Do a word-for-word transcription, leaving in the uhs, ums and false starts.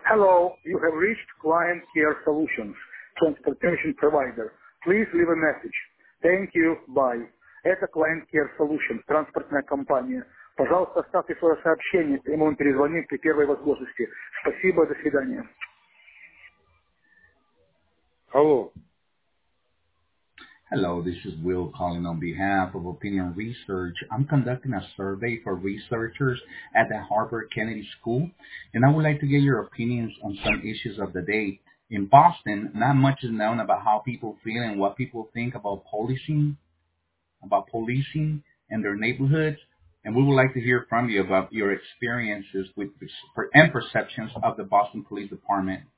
Hello, you have reached Client Care Solutions, transportation provider. Please leave a message. Thank you. Bye. Это Client Care Solutions, транспортная компания. Пожалуйста, оставьте свое сообщение, и мы вам перезвоним при первой возможности. Спасибо, до свидания. Алло. Hello, this is Will calling on behalf of Opinion Research. I'm conducting a survey for researchers at the Harvard Kennedy School, and I would like to get your opinions on some issues of the day. In Boston, not much is known about how people feel and what people think about policing, about policing and their neighborhoods, and we would like to hear from you about your experiences with and perceptions of the Boston Police Department.